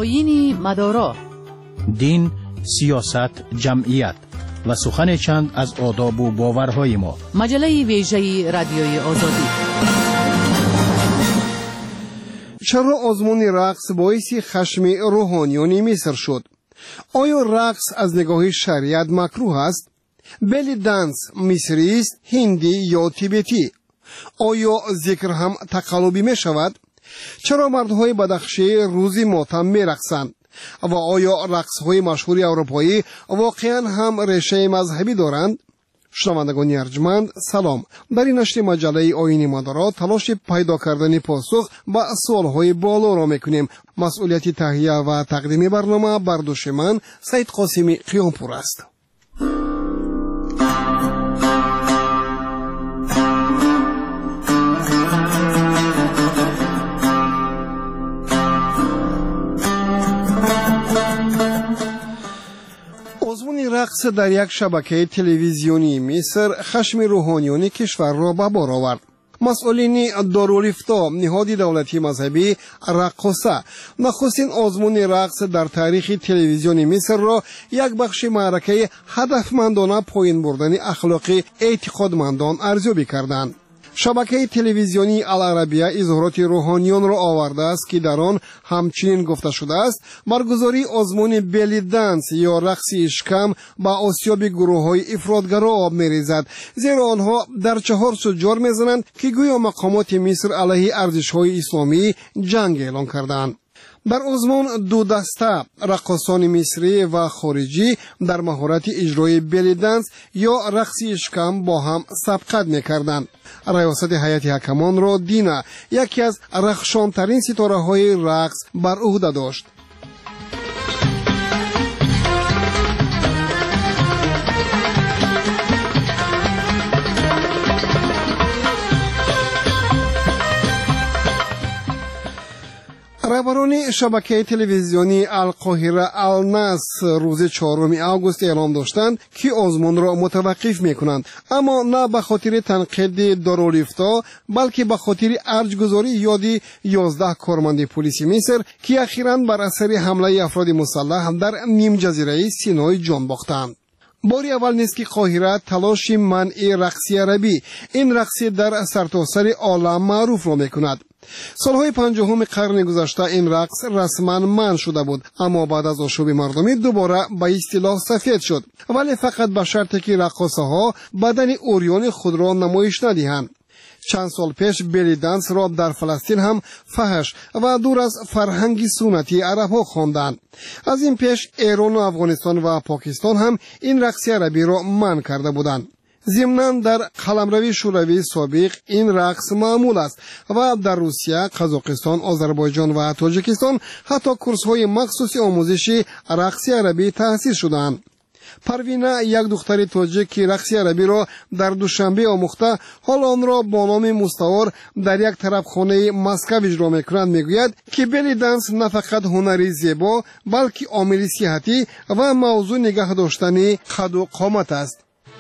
آیین مدارا، دین، سیاست، جمعیت و سخن چند از آداب و باورهای ما. مجله ویژه رادیوی آزادی. چرا آزمون رقص باعث خشم روحانیون مصر شد؟ آیا رقص از نگاه شریعت مکروه است؟ بلی دنس مصری است، هندی یا تیبتی؟ آیا ذکر هم تقلبی می شود؟ چرا مردهای بدخشی روزی ماتم می رقصند؟ و آیا رقصهای مشهور اروپایی واقعا هم ریشه مذهبی دارند؟ شنوندگان ارجمند سلام. در این نشر مجله آیین مدارا تلاش پیدا کردن پاسخ به سوالهای بالا را میکنیم. مسئولیت تهیه و تقدیم برنامه بر دوش من سید قاسمی قیامپور است. آزمون رقص در یک شبکه تلویزیونی مصر خشم روحانیون کشور را به بار آورد. مسئولین دارالافتا، نهاد دولتی مذهبی رقاصه، نخستین آزمون رقص در تاریخ تلویزیون مصر را یک بخش معرکه هدفمندانه پایین بردن اخلاقی اعتقادمندان ارزیابی کردند. شبکه تلویزیونی العربیه اظهارات روحانیون را آورده است که در آن همچنین گفته شده است برگزاری آزمون بلی دنس یا رقص اشکم با آسیاب گروه‌های افراطگرا آب می‌ریزد، زیرا آنها در 4 سو جار می‌زنند که گویا مقامات مصر علیه ارزش‌های اسلامی جنگ اعلان کردند. در آزمون دو دسته رقاصان مصری و خارجی در مهارت اجرای بلی دنس یا رقص اشکم با هم سبقت می‌کردند. ریاست هیئت حکمان را دینا، یکی از رخشان‌ترین ستاره‌های رقص، بر عهده داشت. رهبران شبکه تلویزیونی القاهره الناس روز 4 آگوست اعلام داشتند که آزمون را متوقف میکنند، اما نه به خاطر تنقید دارالافتا بلکه به خاطر ارجگذاری یادی 11 کارمند پلیس مصر که اخیراً بر اثر حمله افراد مسلح در نیم جزیره سینای جان باختند. باری اول نیست که قاهره تلاش منع رقص عربی، این رقص در سرتاسر عالم معروف را میکند. سالهای 50 قرن گذشته این رقص رسما منع شده بود، اما بعد از آشوب مردمی دوباره به اصطلاح سفید شد، ولی فقط به شرطی که رقاصه ها بدن عریان خود را نمایش ندهند. چند سال پیش بلی دنس را در فلسطین هم فحش و دور از فرهنگ سنتی عرب ها خواندند. از این پیش ایران و افغانستان و پاکستان هم این رقص عربی را منع کرده بودند. ضمناً در قلمروی شوروی سابق این رقص معمول است و در روسیه، قزاقستان، آذربایجان و تاجیکستان حتی کورس‌های مخصوص آموزشی رقص عربی تأسیس شدند. پروینه، یک دختر تاجیک که رقص عربی را در دوشنبه آموخته حال آن را با نام مستعار در یک طربخانه مسکو اجرا می‌کند، میگوید که بلی دنس نه فقط هنری زیبا بلکه عامل صحتی و موضوع نگه داشتن قد و قامت است.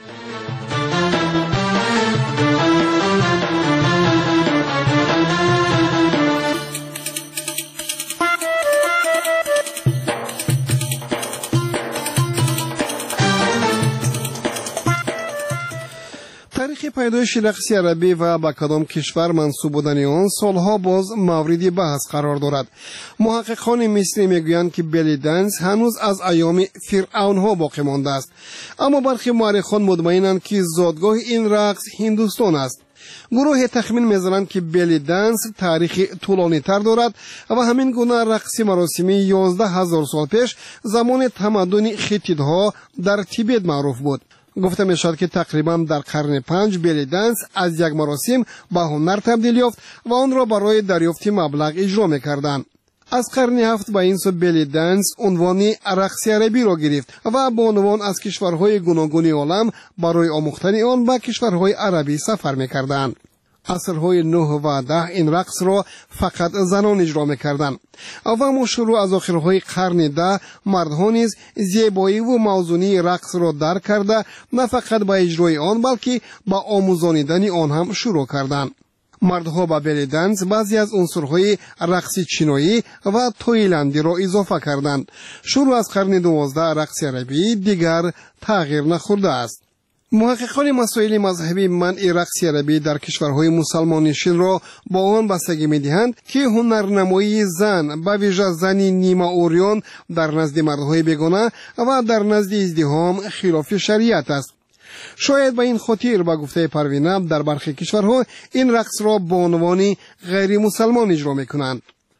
تاریخ پیدایش رقص عربی و به کدام کشور منسوب بودن آن سالها باز مورد بحث قرار دارد. محققان مصری میگویند که بلی دنس هنوز از ایام فرعون ها باقی مانده است، اما برخی مورخان مطمئنند که زادگاه این رقص هندوستان است. گروه تخمین میزنند که بلی دنس تاریخ طولانی تر دارد و همین گونه رقص مراسمی 11,000 سال پیش زمان تمدن خیتیدها در تیبت معروف بود. گفته می شود که تقریبا در قرن 5 بلی دنس از یک مراسم به هنر تبدیل یافت و آن را برای دریافت مبلغ اجرا می کردند. از قرن 7 به این سو بلی دنس عنوان رقص عربی را گرفت و با عنوان از کشورهای گوناگون عالم برای آموختن آن به کشورهای عربی سفر می کردند. عصرهای 9 و 10 این رقص را فقط زنان اجرا می‌کردند و ما شروع از آخرهای قرن 10 مردها نیز زیبایی و موزونی رقص را درک کرده نه فقط با اجرای آن بلکه با آموزانیدن آن هم شروع کردند. مردها به بلی دنس بعضی از عنصرهای رقص چینایی و تایلندی را اضافه کردند. شروع از قرن 12 رقص عربی دیگر تغییر نخورده است. محققان مسائل مذهبی منع رقص عربی در کشورهای مسلمان نشین را با آن بستگی می‌دهند که هنرنمایی زن به ویژه زنی نیمه عریان در نزد مردهای بیگانه و در نزد ازدحام خلاف شریعت است. شاید به این خاطر به گفته پروینه در برخی کشورها این رقص را به عنوان غیر مسلمان اجرا می‌کنند.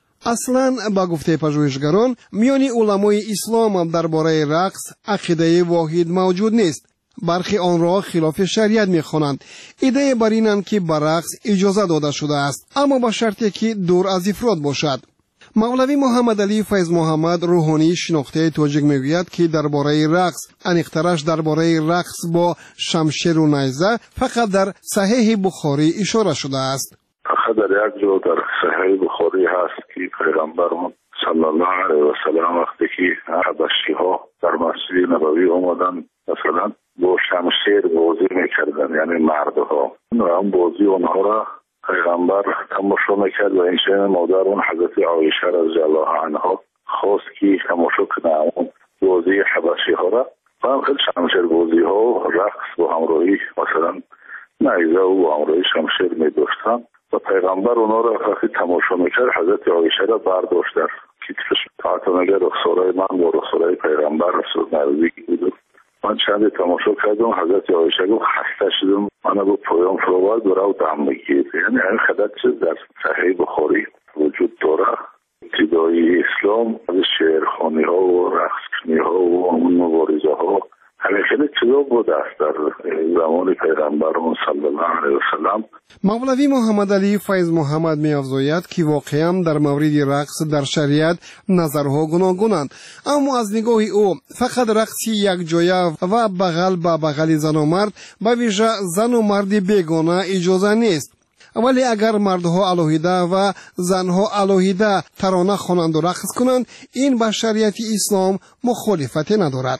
اصلا با گفته پژوهشگران میان علمای اسلام درباره رقص عقیده واحد موجود نیست. برخی آن را خلاف شریعت می‌خوانند. ایده بر اینند که به رقص اجازه داده شده است، اما با شرطی که دور از افراد باشد. مولوی محمد علی فیض محمد روحانی شناخته تاجیک میگوید که درباره رقص انیخترش درباره رقص با شمشیر و نیزه فقط در صحیح بخاری اشاره شده است. فقط در یک جا در صحیح بخاری هست که پیغمبرمون صلی الله علیه و سلم وقتی که حبشی‌ها در مسجد نبوی اومدن مثلا با شمشیر بازی میکردن، یعنی مردها، اون بازی اونها را پیغمبر تماشا میکرد و این مادر اون حضرت عایشه رضی الله عنها خواست که تماشا کنه اون بازی حبشی ها را و هم خیلی شمشیر بازی ها و رقص با همراهی مثلا نیزه و با همراهی شمشیر میداشتن و پیغمبر اونها را وقتی تماشا میکرد حضرت عایشه را برداشت در کتفش تا میگه رخسارای من با رخسارای پیغمبر رسول نزدیک بود. من چند تماشا کردم، حضرت عایشه گفت خسته شدم، من با پایان فروباد برای دم بگیر. یعنی این خدمت چیز در صحیح بخاری وجود داره. ابتدای اسلام از شعرخوانی ها و رقص ها و اون مبارزه ها همه خیلی چیزا بوده است در زمان پیغمبرمون صلی الله علیه و سلم. مولوی محمد علی فیض محمد می‌افزاید که واقعا در مورد رقص در شریعت نظرها گوناگونند، اما از نگاه او فقط رقصی یک جایه و بغل به بغل زن و مرد به ویژه زن و مرد بیگانه اجازه نیست. ولی اگر مردها علاهیده و زنها علاهیده ترانه خوانند و رقص کنند این به شریعت اسلام مخالفتی ندارد.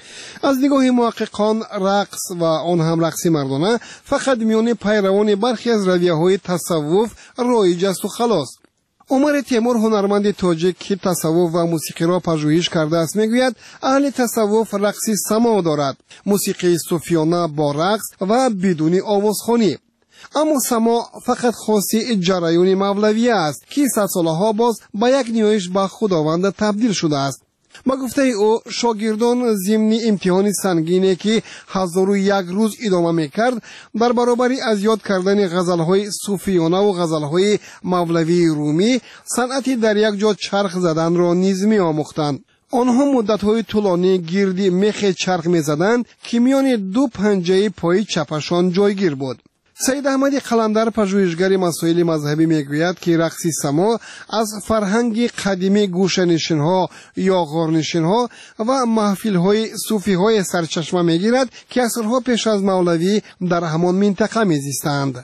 از نگاه محققان رقص و آن هم رقص مردانه فقط میان پیروان برخی از رویه‌های تصوف رایج است و خلاص. عمر تیمور هنرمند تاجیک که تصوف و موسیقی را پژوهش کرده است میگوید اهل تصوف رقصی سما دارد، موسیقی صوفیانه با رقص و بدون آوازخوانی. اما سما فقط خاصی جریان مولویه است که 100 سالها باز با یک نیایش به خداوند تبدیل شده است. با گفته او شاگردان ضمن امتحان سنگینی که 1001 روز ادامه میکرد در برابری از یاد کردن غزلهای صوفیانه و غزلهای مولوی رومی صنعتی در یک جا چرخ زدن را نیز میآموختند. آنها مدت‌های طولانی گرد میخ چرخ میزدند که میان دو پنجه پای چپشان جایگیر بود. سید احمدی قلندر پژوهشگر مسائل مذهبی میگوید که رقص سما از فرهنگ قدیمی گوشه‌نشین‌ها یا غارنشین‌ها و محفل‌های صوفی‌های سرچشمه میگیرد که عصرها پیش از مولوی در همان منطقه میزیستند.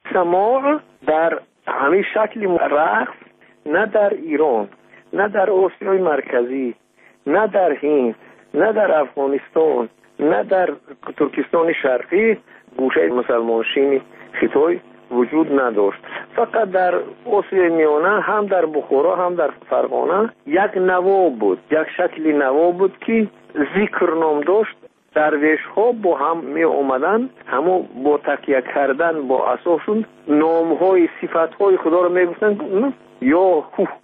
سما در همین شکل رقص نه در ایران، نه در آسیای مرکزی، نه در هند، نه در افغانستان، نه در ترکستان شرقی گوشه مسلمانشین خطای وجود نداشت. فقط در آسیای میانه هم در بخارا هم در فرغانه یک نوا بود، یک شکل نوا بود که ذکر نام داشت. درویش ها با هم می اومدن، همو با تکیه کردن با اساسشون نام های صفت های خدا رو می گفتن یا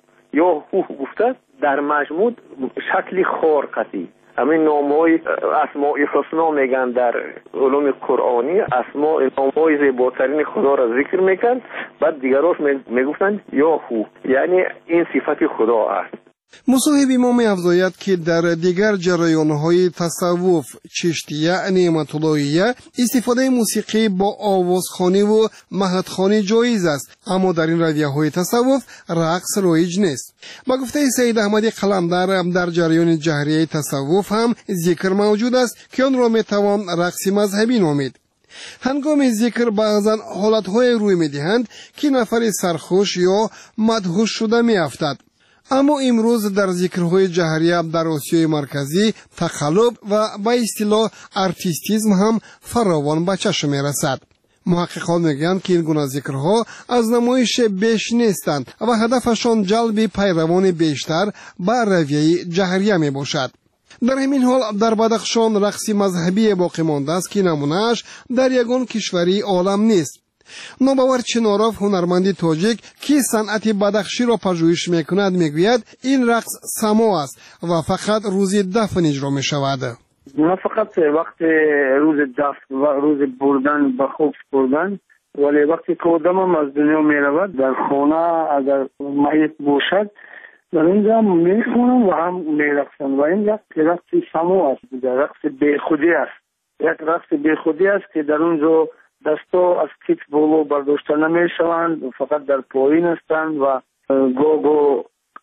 هو گفته در مجموع شکل خارقتی. همین نام‌های اسماء الحسنا میگن در علوم قرآنی، اسماء نام‌های زیباترین خدا را ذکر میکن، بعد دیگراش میگفتن یا هو، یعنی این صفت خدا است. مصاحب ما می‌افزاید که در دیگر جریان‌های تصوف چشتیه نعمت اللهیه استفاده موسیقی با آوازخوانی و مهدخوانی جایز است، اما در این رویه‌های تصوف رقص رایج نیست. با گفته سید احمدی قلندر در جریان جهریه تصوف هم ذکر موجود است که آن را میتوان رقص مذهبی نامید. هنگام ذکر بعضا حالت‌های روی می‌دهند که نفر سرخوش یا مدهوش شده می‌افتد. اما امروز در ذکرهای جهریه در آسیای مرکزی تقلب و به اصطلاح ارتیستیزم هم فراوان به چشم می‌رسد. محققان میگویند که این گونه ذکرها از نمایش بیش نیستند و هدفشان جلب پیروان بیشتر به رویه جهریه می باشد. در همین حال در بدخشان رقص مذهبی باقی مانده است که نمونه‌اش در یگان کشوری عالم نیست. نوباور چناروف، هنرمندی تاجیک که صنعت بدخشی را پژوهش میکند، میگوید این رقص سما است و فقط روز دفن اجرا می شود. نه فقط وقت روز دفن و روز بردن به خوب بردن، ولی وقتی که آدم از دنیا می رود در خانه اگر میت باشد در اینجا میخونن و هم میرقصن و این رقص سما است، رقص بیخودی است. یک رقص بیخودی است که در اونجا دستا از کیف بالا برداشته نمیشوند، فقط در پایین هستند و گو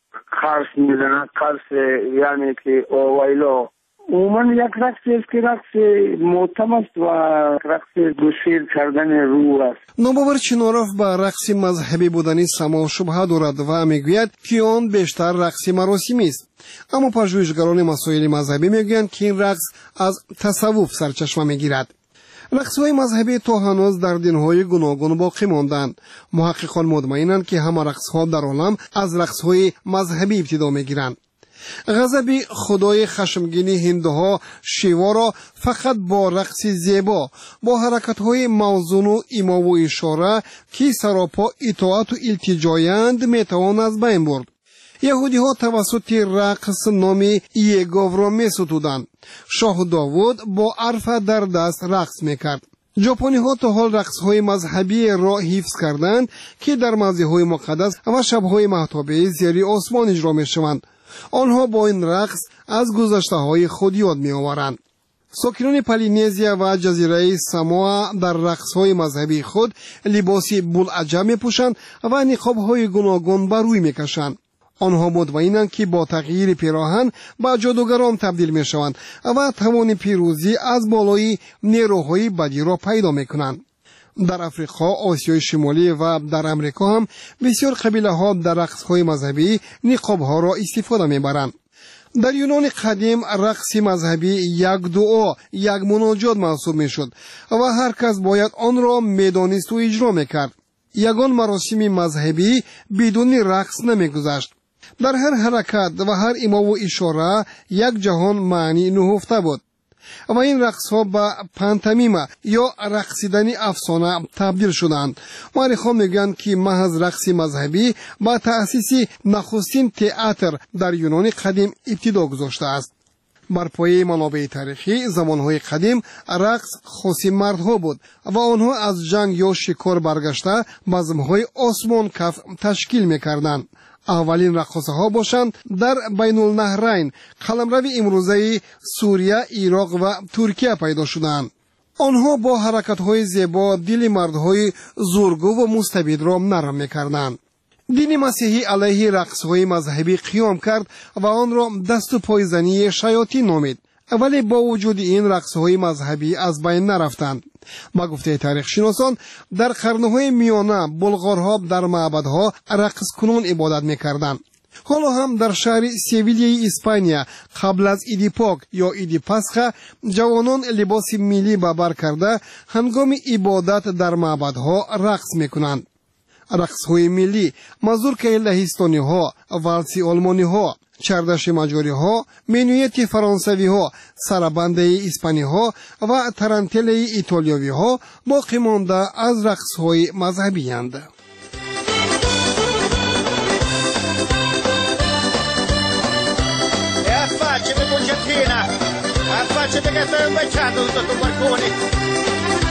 قرص میزنند. قرص یعنی که ویلا عموما یک رقصی است که رقص محتم است و رقص گسیل کردن روح است. نوباور چناروف به رقص مذهبی بودنی سما شبهه دارد و میگوید که آن بیشتر رقص مراسمی است. اما پژوهشگران مسائل مذهبی میگویند که این رقص از تصوف سرچشمه میگیرد. رقص‌های مذهبی تا هنوز در دین‌های گوناگون باقی ماندند. محققان مطمئنند که همه رقص‌ها در عالم از رقص‌های مذهبی ابتدا می‌گیرند. غضب خدای خشمگین هندوها شیوا را فقط با رقص زیبا، با حرکت‌های موزون و ایما و اشاره که سراپا اطاعت و التجایند میتوان از بین برد. یهودی ها توسط رقص نامی ایگاو را می ستودند. شاه داوود با عرف در دست رقص می کرد. ژاپنی ها تا حال رقص های مذهبی را حفظ کردند که در مسجد های مقدس و شب های مهتابه زیر آسمان اجرا می شوند. آنها با این رقص از گذشته های خود یاد می آورند. ساکنان پولینزیا و جزیره ساموا در رقص‌های مذهبی خود لباسی بوالعجب می‌پوشند و نقاب‌های گوناگون بر روی می‌کشند. آنها مطمئنند که با تغییر پیراهن به جادوگران تبدیل می‌شوند و توان پیروزی از بالای نیروهای بدی را پیدا می‌کنند. در افریقا، آسیای شمالی و در امریکا هم بسیار قبیله‌ها در رقص‌های مذهبی نقاب‌ها را استفاده می‌برند. در یونان قدیم رقص مذهبی یک دعا، یک مناجات محسوب می‌شد و هر کس باید آن را می‌دانست و اجرا می‌کرد. یگان مراسم مذهبی بدون رقص نمی‌گذشت. در هر حرکت و هر ایما و اشاره یک جهان معنی نهفته بود و این رقص‌ها به پانتومیم یا رقصیدن افسانه تبدیل شدند. مورخان میگویند که محض رقص مذهبی با تأسیس نخستین تئاتر در یونان قدیم ابتدا گذاشته است. بر پایه منابع تاریخی زمانهای قدیم رقص خاص مردها بود و آنها از جنگ یا شکار برگشته بزم‌های آسمان کف تشکیل می‌کردند. اولین رقاصه ها باشند در بین النهرین، قلمرو امروزه سوریه، عراق و ترکیه پیدا شدند. آنها با حرکت های زیبا دل مردهای زورگو و مستبد را نرم می‌کردند. دین مسیحی علیه رقص های مذهبی قیام کرد و آن را دست و پایزنی شیاطین نامید. ولی با وجود این رقص های مذهبی از بین نرفتند. با گفته تاریخ شناسان در قرنهای میانه بلغارها در معبدها رقص کنون عبادت میکردند. حالا هم در شهر سیویلیای اسپانیا قبل از عید پاک یا عید پسخ جوانان لباس ملی به بر کرده هنگام عبادت در معبدها رقص میکنند. رقص های ملی مازورکا لهستانی ها، والسی آلمانی ها، چردش مجاری ها، منویت فرانسوی ها، سربنده اسپانی ها و ترنتل ایتالیایی ها باقی مانده از رقص های مذهبی اند. Faccia per Argentina, faccia per che stai un bel ciato tutto balcone.